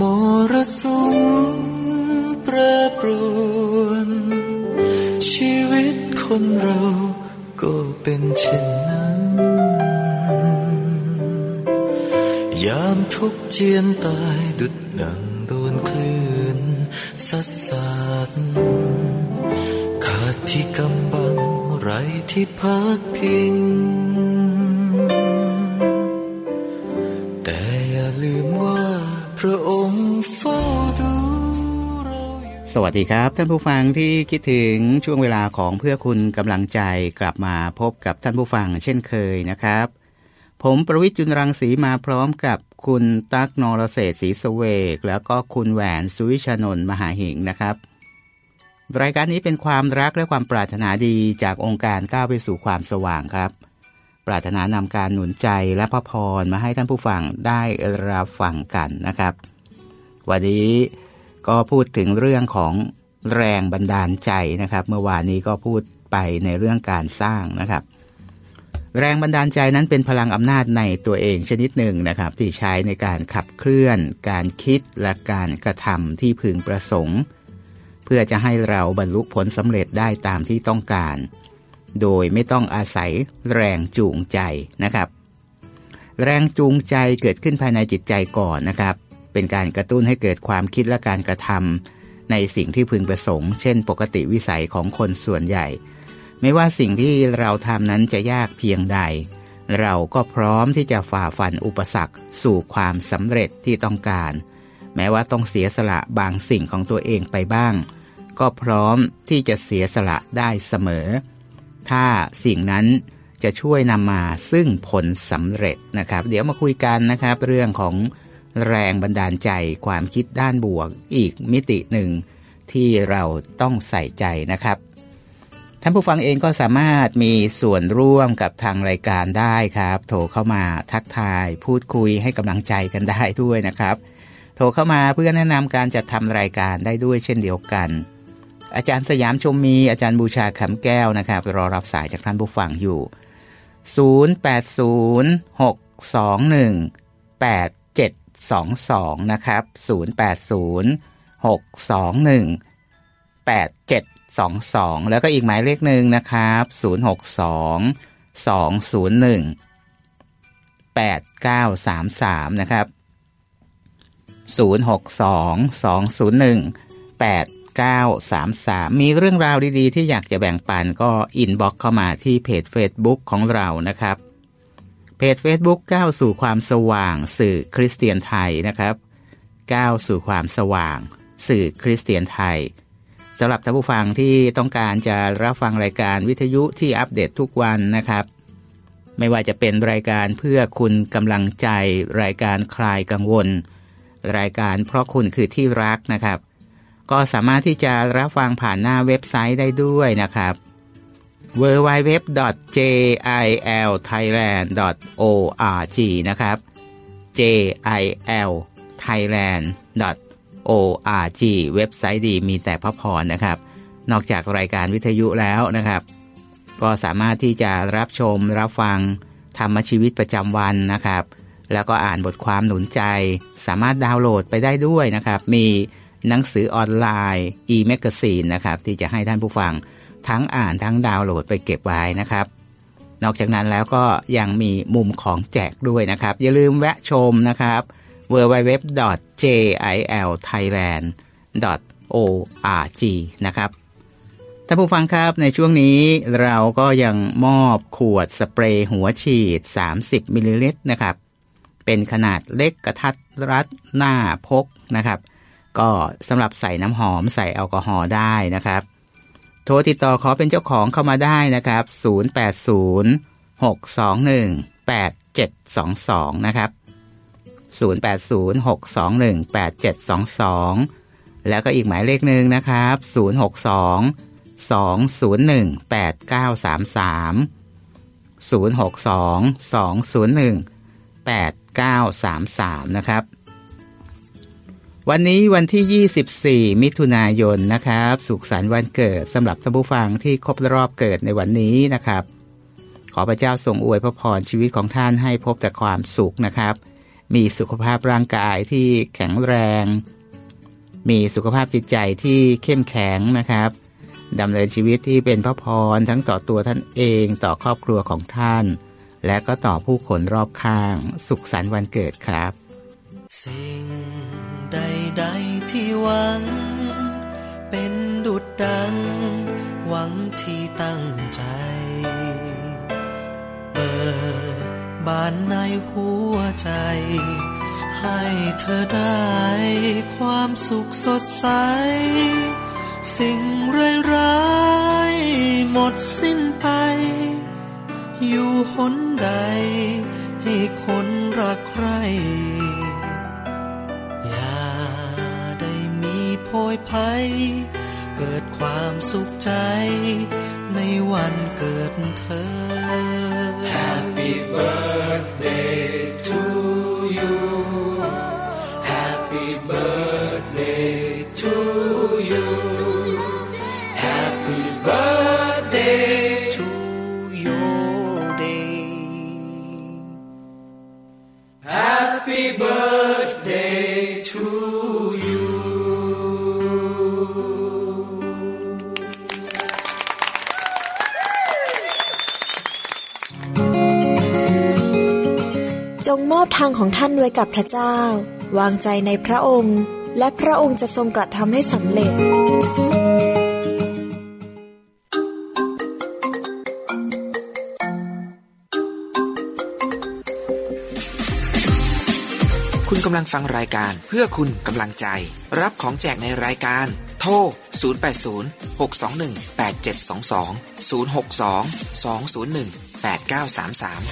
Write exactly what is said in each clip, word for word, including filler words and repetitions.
รสุมแปรปรวนชีวิตคนเราก็เป็นเช่นนั้นยามทุกข์เจียนตายดุจดังโดนคลื่นซัดสาดขาดที่กำบังไร้ที่พักพิงแต่อย่าลืมว่าพระองค์เฝ้าดูเราสวัสดีครับท่านผู้ฟังที่คิดถึงช่วงเวลาของเพื่อคุณกำลังใจกลับมาพบกับท่านผู้ฟังเช่นเคยนะครับผมประวิตร จุลรังสีมาพร้อมกับคุณตั๊กนรเศรษฐ์ศรีสเวกแล้วก็คุณแหวนสุวิชานนท์มหาหิงนะครับรายการนี้เป็นความรักและความปรารถนาดีจากองค์การก้าวไปสู่ความสว่างครับปรารถนานำการหนุนใจและพระพรมาให้ท่านผู้ฟังได้รับฟังกันนะครับวันนี้ก็พูดถึงเรื่องของแรงบันดาลใจนะครับเมื่อวานนี้ก็พูดไปในเรื่องการสร้างนะครับแรงบันดาลใจนั้นเป็นพลังอำนาจในตัวเองชนิดหนึ่งนะครับที่ใช้ในการขับเคลื่อนการคิดและการกระทำที่พึงประสงค์เพื่อจะให้เราบรรลุผลสำเร็จได้ตามที่ต้องการโดยไม่ต้องอาศัยแรงจูงใจนะครับแรงจูงใจเกิดขึ้นภายในจิตใจก่อนนะครับเป็นการกระตุ้นให้เกิดความคิดและการกระทำในสิ่งที่พึงประสงค์เช่นปกติวิสัยของคนส่วนใหญ่ไม่ว่าสิ่งที่เราทำนั้นจะยากเพียงใดเราก็พร้อมที่จะฝ่าฟันอุปสรรคสู่ความสำเร็จที่ต้องการแม้ว่าต้องเสียสละบางสิ่งของตัวเองไปบ้างก็พร้อมที่จะเสียสละได้เสมอถ้าสิ่งนั้นจะช่วยนำมาซึ่งผลสำเร็จนะครับเดี๋ยวมาคุยกันนะครับเรื่องของแรงบันดาลใจความคิดด้านบวกอีกมิติหนึ่งที่เราต้องใส่ใจนะครับท่านผู้ฟังเองก็สามารถมีส่วนร่วมกับทางรายการได้ครับโทรเข้ามาทักทายพูดคุยให้กำลังใจกันได้ด้วยนะครับโทรเข้ามาเพื่อแนะนำการจัดทำรายการได้ด้วยเช่นเดียวกันอาจารย์สยามชมมีอาจารย์บูชาคำแก้วนะครับรอรับสายจากท่านผู้ฟังอยู่ศูนย์ แปด ศูนย์ หก สอง หนึ่ง แปด เจ็ด สอง สองนะครับศูนย์ แปด ศูนย์ หก สอง หนึ่ง แปด เจ็ด สอง สองแล้วก็อีกหมายเลขหนึ่งนะครับศูนย์ หก สอง สอง ศูนย์ หนึ่ง แปด เก้า สาม สามนะครับศูนย์ หก สอง สอง ศูนย์ หนึ่ง แปด เก้า สาม สามมีเรื่องราวดีๆที่อยากจะแบ่งปันก็อินบ็อกซ์เข้ามาที่เพจ Facebook ของเรานะครับเพจ Facebook ก้าวสู่ความสว่างสื่อคริสเตียนไทยนะครับก้าวสู่ความสว่างสื่อคริสเตียนไทยสำหรับท่านผู้ฟังที่ต้องการจะรับฟังรายการวิทยุที่อัปเดตทุกวันนะครับไม่ว่าจะเป็นรายการเพื่อคุณกำลังใจรายการคลายกังวลรายการเพราะคุณคือที่รักนะครับก็สามารถที่จะรับฟังผ่านหน้าเว็บไซต์ได้ด้วยนะครับ ดับเบิลยู ดับเบิลยู ดับเบิลยู ดอท เจ ไอ แอล ไทยแลนด์ ดอท โอ อาร์ จี นะครับ เจ ไอ แอล ไทยแลนด์ ดอท โอ อาร์ จี เว็บไซต์ดีมีแต่พระพรนะครับนอกจากรายการวิทยุแล้วนะครับก็สามารถที่จะรับชมรับฟังธรรมชีวิตประจำวันนะครับแล้วก็อ่านบทความหนุนใจสามารถดาวน์โหลดไปได้ด้วยนะครับมีหนังสือออนไลน์ e-magazine นะครับที่จะให้ท่านผู้ฟังทั้งอ่านทั้งดาวน์โหลดไปเก็บไว้นะครับนอกจากนั้นแล้วก็ยังมีมุมของแจกด้วยนะครับอย่าลืมแวะชมนะครับ ดับเบิลยู ดับเบิลยู ดับเบิลยู ดอท เจ ไอ แอล ไทยแลนด์ ดอท โอ อาร์ จี นะครับท่านผู้ฟังครับในช่วงนี้เราก็ยังมอบขวดสเปรย์หัวฉีดสามสิบมิลลิลิตรนะครับเป็นขนาดเล็กกระทัดรัดหน้าพกนะครับก็สำหรับใส่น้ำหอมใส่แอลกอฮอล์ได้นะครับโทรติดต่อขอเป็นเจ้าของเข้ามาได้นะครับศูนย์ แปด ศูนย์ หก สอง หนึ่ง แปด เจ็ด สอง สองนะครับศูนย์ แปด ศูนย์ หก สอง หนึ่ง แปด เจ็ด สอง สองแล้วก็อีกหมายเลขหนึ่งนะครับศูนย์ หก สอง สอง ศูนย์ หนึ่ง แปด เก้า สาม สามศูนย์ หก สอง สอง ศูนย์ หนึ่ง แปด เก้า สาม สามนะครับวันนี้วันที่ยี่สิบสี่มิถุนายนนะครับสุขสันต์วันเกิดสำหรับท่านผู้ฟังที่ครบรอบเกิดในวันนี้นะครับขอพระเจ้าทรงอวยพระพรชีวิตของท่านให้พบแต่ความสุขนะครับมีสุขภาพร่างกายที่แข็งแรงมีสุขภาพจิตใจที่เข้มแข็งนะครับดำเนินชีวิตที่เป็นพระพรทั้งต่อตัวท่านเองต่อครอบครัวของท่านและก็ต่อผู้คนรอบข้างสุขสันต์วันเกิดครับสิ่งใดๆที่หวังเป็นดุจดังหวังที่ตั้งใจเปิดบานในหัวใจให้เธอได้ความสุขสดใสสิ่งร้ายๆหมดสิ้นไปอยู่หนใดให้คนรักใครอย่าได้มีโพยภัยเกิดความสุขใจในวันเกิดเธอ Happy birthday to you Happy birthday to you Happy birthday to your day Happy birthday to you จงมอบทางของท่านไว้กับพระเจ้าวางใจในพระองค์และพระองค์จะทรงกระทำให้สำเร็จคุณกำลังฟังรายการเพื่อคุณกำลังใจรับของแจกในรายการโทรศูนย์ แปด ศูนย์ หก สอง หนึ่ง แปด เจ็ด สอง สอง ศูนย์ หก สอง สอง ศูนย์ หนึ่ง แปด เก้า สาม สาม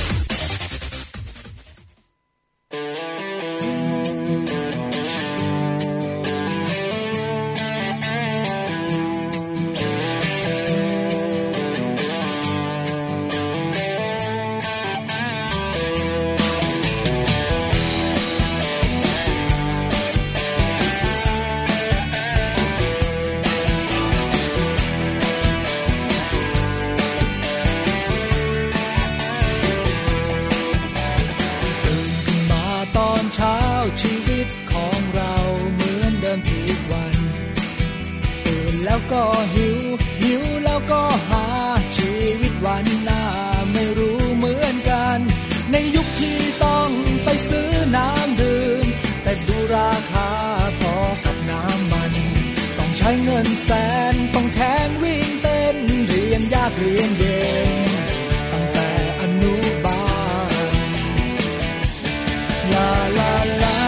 ก็หิวหิวแล้วก็หาชีวิตวันหน้าไม่รู้เหมือนกันในยุคที่ต้องไปซื้อน้ำดื่มแต่ดูราคาพอกับน้ำมันต้องใช้เงินแสนต้องแข่งวิ่งเต้นเรียนยากเรียนเย็นตั้งแต่อนุบาลลาลาลา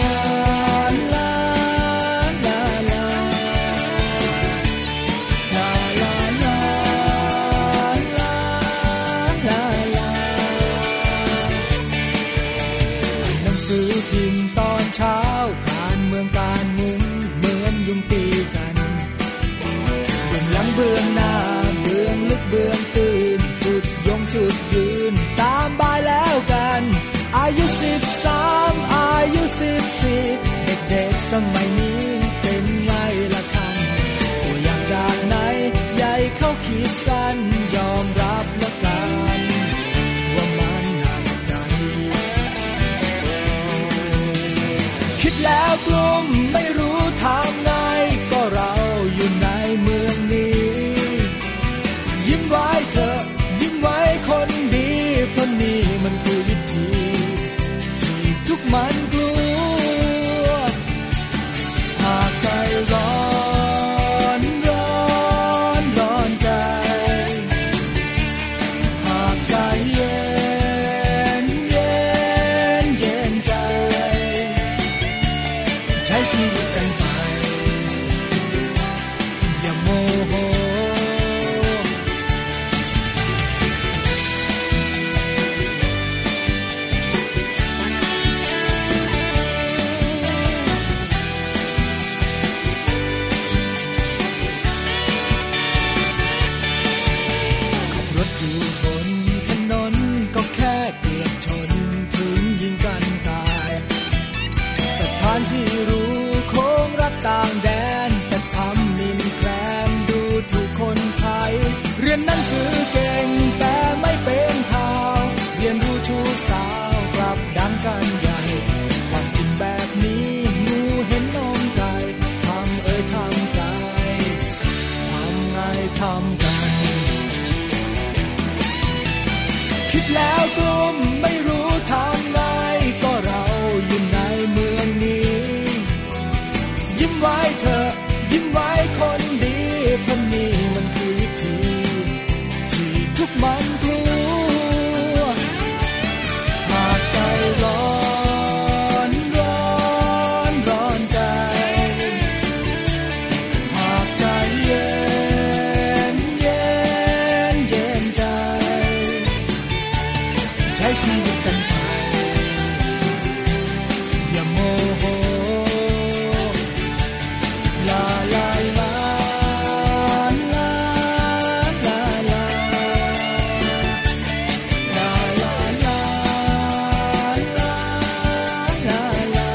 เบื้องหน้าเบื้องลึกเบื้องตื่นจุดยงจุดยืนตามบายแล้วกันอายุสิบสามอายุสิบสี่เด็กๆสมัยนี้เป็นไงละคันตัวอย่างจากไหนใหญ่เข้าขีดสั้นยอมรับละกันว่ามันหนักใจคิดแล้วกลุ้มไม่รู้ทางไงก็เราอยู่ในเมืองนี้ยิ้มไว้เถอะยิ้มไว้คนดีเพราะนี่มันคือวิธีที่ทุกมันกลัวหากใจร้อนร้อนร้อนใจหากใจเย็นเย็นเย็นใจใช้ชีวิตกันไปอย่าโมโหอยู่บนถนนก็แค่เกือบชนถึงยิงกันตายสถานที่รู้โค้งรักยิ้มไว้เธอยิ้มไว้คนดีเพราะนี่มันคือวิธีที่ทุกมันกลัวหากใจร้อนร้อนร้อนใจหากใจเย็นเย็นเย็นใจใช้ชีวิตกันไปอย่าโมโหลาลาลาลาลาลาลาลาลาลาลาลา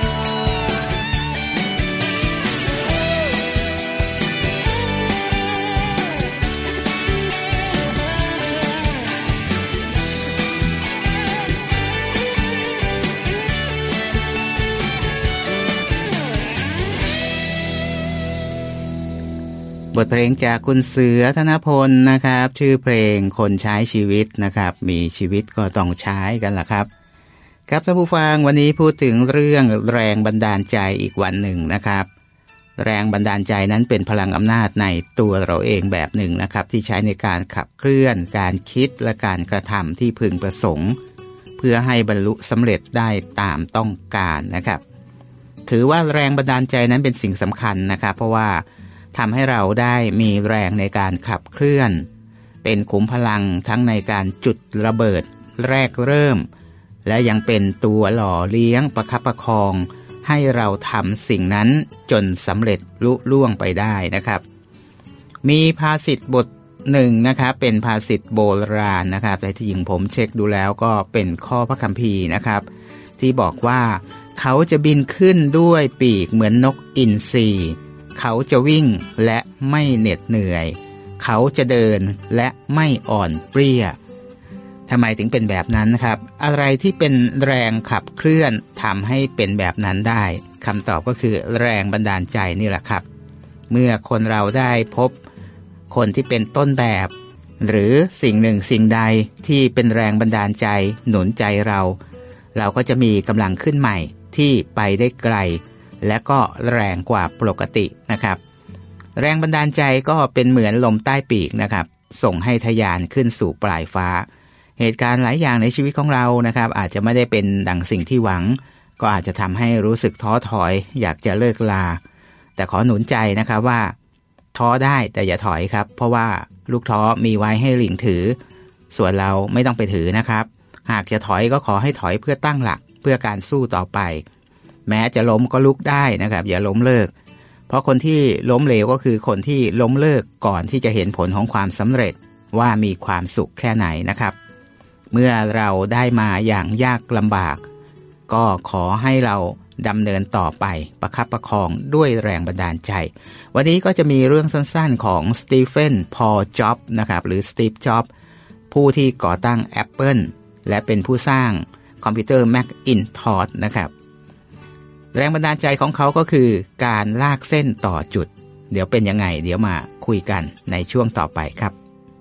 บทเพลงจากคุณเสือธนพลนะครับชื่อเพลงคนใช้ชีวิตนะครับมีชีวิตก็ต้องใช้กันล่ะครับครับท่านผู้ฟังวันนี้พูดถึงเรื่องแรงบันดาลใจอีกวันหนึ่งนะครับแรงบันดาลใจนั้นเป็นพลังอำนาจในตัวเราเองแบบหนึ่งนะครับที่ใช้ในการขับเคลื่อนการคิดและการกระทำที่พึงประสงค์เพื่อให้บรรลุสำเร็จได้ตามต้องการนะครับถือว่าแรงบันดาลใจนั้นเป็นสิ่งสำคัญนะครับเพราะว่าทำให้เราได้มีแรงในการขับเคลื่อนเป็นขุมพลังทั้งในการจุดระเบิดแรกเริ่มและยังเป็นตัวหล่อเลี้ยงประคับประคองให้เราทำสิ่งนั้นจนสำเร็จลุล่วงไปได้นะครับมีภาษิตบทหนึ่งนะครับเป็นภาษิตโบราณนะครับแต่ที่จริงผมเช็คดูแล้วก็เป็นข้อพระคัมภีร์นะครับที่บอกว่าเขาจะบินขึ้นด้วยปีกเหมือนนกอินทรีเขาจะวิ่งและไม่เหน็ดเหนื่อยเขาจะเดินและไม่อ่อนเปรี้ยทำไมถึงเป็นแบบนั้นครับอะไรที่เป็นแรงขับเคลื่อนทำให้เป็นแบบนั้นได้คำตอบก็คือแรงบันดาลใจนี่แหละครับเมื่อคนเราได้พบคนที่เป็นต้นแบบหรือสิ่งหนึ่งสิ่งใดที่เป็นแรงบันดาลใจหนุนใจเราเราก็จะมีกำลังขึ้นใหม่ที่ไปได้ไกลและก็แรงกว่าปกตินะครับแรงบันดาลใจก็เป็นเหมือนลมใต้ปีกนะครับส่งให้ทะยานขึ้นสู่ปลายฟ้าเหตุการณ์หลายอย่างในชีวิตของเรานะครับอาจจะไม่ได้เป็นดังสิ่งที่หวังก็อาจจะทำให้รู้สึกท้อถอยอยากจะเลิกลาแต่ขอหนุนใจนะครับว่าท้อได้แต่อย่าถอยครับเพราะว่าลูกท้อมีไว้ให้ลิงถือส่วนเราไม่ต้องไปถือนะครับหากจะถอยก็ขอให้ถอยเพื่อตั้งหลักเพื่อการสู้ต่อไปแม้จะล้มก็ลุกได้นะครับอย่าล้มเลิกเพราะคนที่ล้มเหลวก็คือคนที่ล้มเลิกก่อนที่จะเห็นผลของความสำเร็จว่ามีความสุขแค่ไหนนะครับเมื่อเราได้มาอย่างยากลำบากก็ขอให้เราดำเนินต่อไปประคับประคองด้วยแรงบันดาลใจวันนี้ก็จะมีเรื่องสั้นๆของสตีเฟนพอลจ็อบนะครับหรือสตีฟจ็อบผู้ที่ก่อตั้ง Apple และเป็นผู้สร้างคอมพิวเตอร์ Macintosh นะครับแรงบันดาลใจของเขาก็คือการลากเส้นต่อจุดเดี๋ยวเป็นยังไงเดี๋ยวมาคุยกันในช่วงต่อไปครับ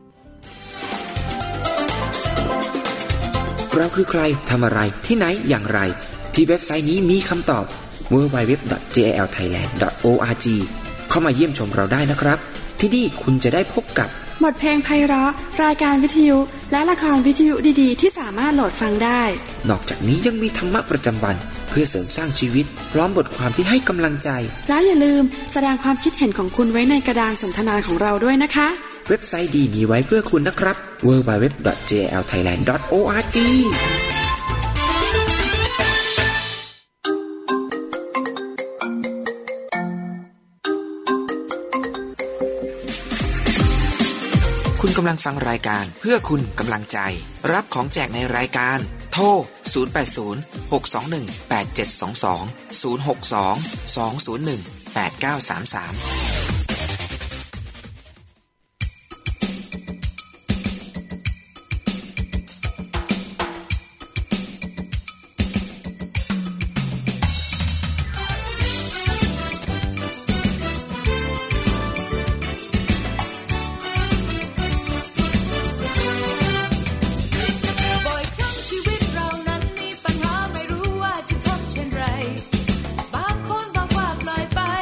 เราคือใครทำอะไรที่ไหนอย่างไรที่เว็บไซต์นี้มีคำตอบ ดับเบิลยู ดับเบิลยู ดับเบิลยู ดอท เจ แอล ไทยแลนด์ ดอท โอ อาร์ จี เข้ามาเยี่ยมชมเราได้นะครับที่นี่คุณจะได้พบกับบทเพลงไพเราะรายการวิทยุและละครวิทยุดีๆที่สามารถโหลดฟังได้นอกจากนี้ยังมีธรรมะประจำวันเพื่อเสริมสร้างชีวิตพร้อมบทความที่ให้กำลังใจแล้วอย่าลืมแสดงความคิดเห็นของคุณไว้ในกระดานสนทนาของเราด้วยนะคะเว็บไซต์ดีมีไว้เพื่อคุณนะครับ ดับเบิลยู ดับเบิลยู ดับเบิลยู ดอท เจ แอล ไทยแลนด์ ดอท โอ อาร์ จีคุณกำลังฟังรายการเพื่อคุณกำลังใจรับของแจกในรายการโทรศูนย์ แปด ศูนย์ หก สอง หนึ่ง แปด เจ็ด สอง สอง ศูนย์ หก สอง สอง ศูนย์ หนึ่ง แปด เก้า สาม สามบางคนบอกว่าปล่อยไป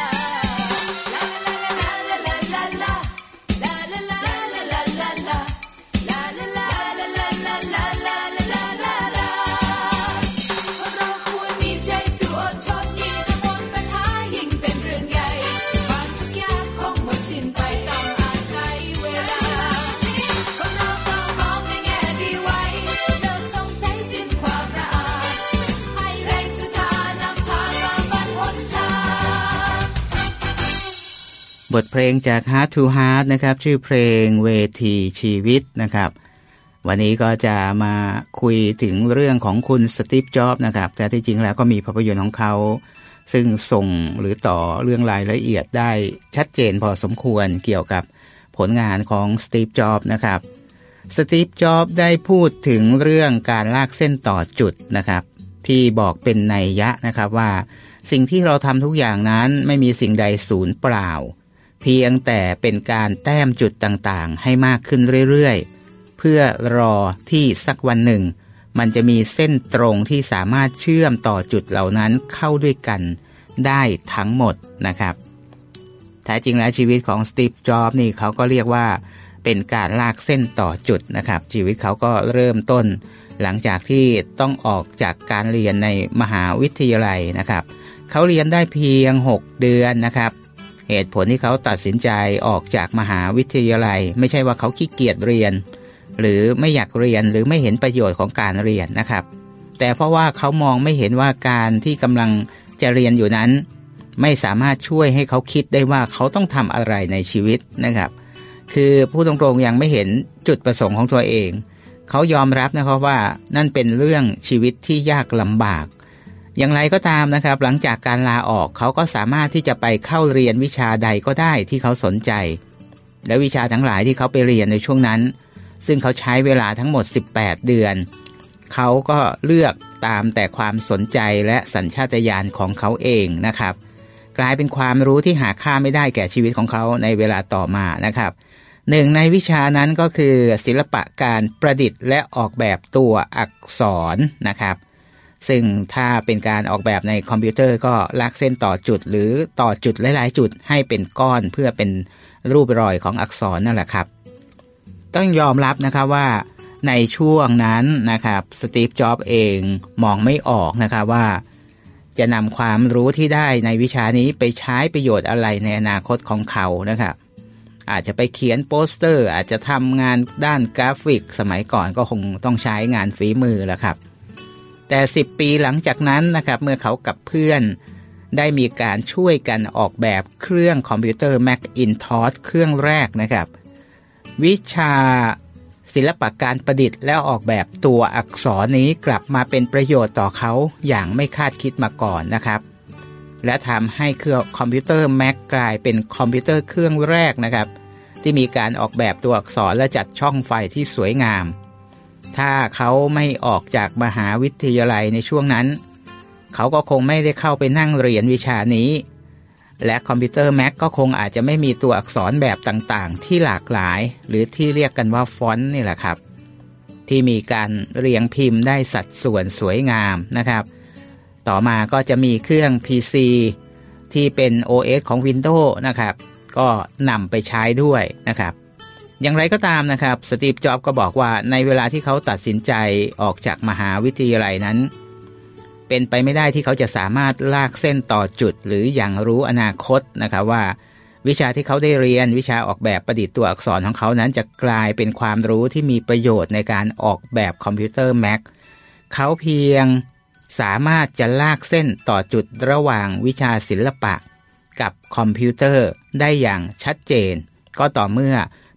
บทเพลงจาก Heart to Heart นะครับชื่อเพลงเวทีชีวิตนะครับวันนี้ก็จะมาคุยถึงเรื่องของคุณสตีฟ จ็อบส์นะครับแต่ที่จริงแล้วก็มีภาพยนตร์ของเขาซึ่งส่งหรือต่อเรื่องรายละเอียดได้ชัดเจนพอสมควรเกี่ยวกับผลงานของสตีฟ จ็อบส์นะครับสตีฟ จ็อบส์ได้พูดถึงเรื่องการลากเส้นต่อจุดนะครับที่บอกเป็นนัยยะนะครับว่าสิ่งที่เราทำทุกอย่างนั้นไม่มีสิ่งใดสูญเปล่าเพียงแต่เป็นการแต้มจุดต่างๆให้มากขึ้นเรื่อยๆเพื่อรอที่สักวันหนึ่งมันจะมีเส้นตรงที่สามารถเชื่อมต่อจุดเหล่านั้นเข้าด้วยกันได้ทั้งหมดนะครับแท้จริงแล้วชีวิตของสตีฟ จ็อบส์นี่เขาก็เรียกว่าเป็นการลากเส้นต่อจุดนะครับชีวิตเขาก็เริ่มต้นหลังจากที่ต้องออกจากการเรียนในมหาวิทยาลัยนะครับเขาเรียนได้เพียงหกเดือนนะครับเหตุผลที่เขาตัดสินใจออกจากมหาวิทยาลัยไม่ใช่ว่าเขาขี้เกียจเรียนหรือไม่อยากเรียนหรือไม่เห็นประโยชน์ของการเรียนนะครับแต่เพราะว่าเขามองไม่เห็นว่าการที่กำลังจะเรียนอยู่นั้นไม่สามารถช่วยให้เขาคิดได้ว่าเขาต้องทำอะไรในชีวิตนะครับคือผู้ตรงๆยังไม่เห็นจุดประสงค์ของตัวเองเขายอมรับนะครับว่านั่นเป็นเรื่องชีวิตที่ยากลำบากอย่างไรก็ตามนะครับหลังจากการลาออกเขาก็สามารถที่จะไปเข้าเรียนวิชาใดก็ได้ที่เขาสนใจและวิชาทั้งหลายที่เขาไปเรียนในช่วงนั้นซึ่งเขาใช้เวลาทั้งหมดสิบแปดเดือนเขาก็เลือกตามแต่ความสนใจและสัญชาตญาณของเขาเองนะครับกลายเป็นความรู้ที่หาค่าไม่ได้แก่ชีวิตของเขาในเวลาต่อมานะครับหนึ่งในวิชานั้นก็คือศิลปะการประดิษฐ์และออกแบบตัวอักษรนะครับซึ่งถ้าเป็นการออกแบบในคอมพิวเตอร์ก็ลากเส้นต่อจุดหรือต่อจุดหลายๆจุดให้เป็นก้อนเพื่อเป็นรูปรอยของอักษรนั่นแหละครับต้องยอมรับนะครับว่าในช่วงนั้นนะครับสตีฟ จ็อบส์เองมองไม่ออกนะครับว่าจะนำความรู้ที่ได้ในวิชานี้ไปใช้ประโยชน์อะไรในอนาคตของเขานะครับอาจจะไปเขียนโปสเตอร์อาจจะทำงานด้านกราฟิกสมัยก่อนก็คงต้องใช้งานฝีมือแหละครับแต่สิบปีหลังจากนั้นนะครับเมื่อเขากับเพื่อนได้มีการช่วยกันออกแบบเครื่องคอมพิวเตอร์ Macintosh เครื่องแรกนะครับวิชาศิลปะการประดิษฐ์และออกแบบตัวอักษรนี้กลับมาเป็นประโยชน์ต่อเขาอย่างไม่คาดคิดมาก่อนนะครับและทำให้เครื่องคอมพิวเตอร์ Mac กลายเป็นคอมพิวเตอร์เครื่องแรกนะครับที่มีการออกแบบตัวอักษรและจัดช่องไฟที่สวยงามถ้าเขาไม่ออกจากมหาวิทยาลัยในช่วงนั้นเขาก็คงไม่ได้เข้าไปนั่งเรียนวิชานี้และคอมพิวเตอร์ Mac ก็คงอาจจะไม่มีตัวอักษรแบบต่างๆที่หลากหลายหรือที่เรียกกันว่าฟอนต์นี่แหละครับที่มีการเรียงพิมพ์ได้สัดส่วนสวยงามนะครับต่อมาก็จะมีเครื่อง พี ซี ที่เป็น โอ เอส ของ Windows นะครับก็นำไปใช้ด้วยนะครับอย่างไรก็ตามนะครับสตีฟ จ็อบส์ก็บอกว่าในเวลาที่เขาตัดสินใจออกจากมหาวิทยาลัยนั้นเป็นไปไม่ได้ที่เขาจะสามารถลากเส้นต่อจุดหรืออย่างรู้อนาคตนะครับว่าวิชาที่เขาได้เรียนวิชาออกแบบประดิษฐ์ตัวอักษรของเขานั้นจะกลายเป็นความรู้ที่มีประโยชน์ในการออกแบบคอมพิวเตอร์ Mac เขาเพียงสามารถจะลากเส้นต่อจุดระหว่างวิชาศิลปะกับคอมพิวเตอร์ได้อย่างชัดเจนก็ต่อเมื่อ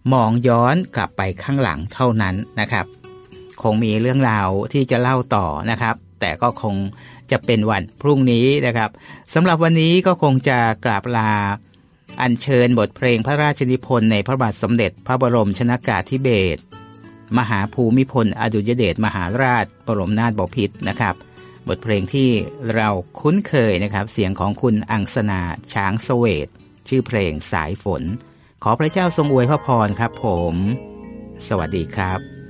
มองย้อนกลับไปข้างหลังเท่านั้นนะครับคงมีเรื่องราวที่จะเล่าต่อนะครับแต่ก็คงจะเป็นวันพรุ่งนี้นะครับสำหรับวันนี้ก็คงจะกราบลาอัญเชิญบทเพลงพระราชนิพนธ์ในพระบาทสมเด็จพระบรมชนกาธิเบศรมหาภูมิพลอดุลยเดชมหาราชบรมนาถบพิตรนะครับบทเพลงที่เราคุ้นเคยนะครับเสียงของคุณอังสนาช้างเสวตชื่อเพลงสายฝนขอพระเจ้าทรงอวยพระพรครับผมสวัสดีครับ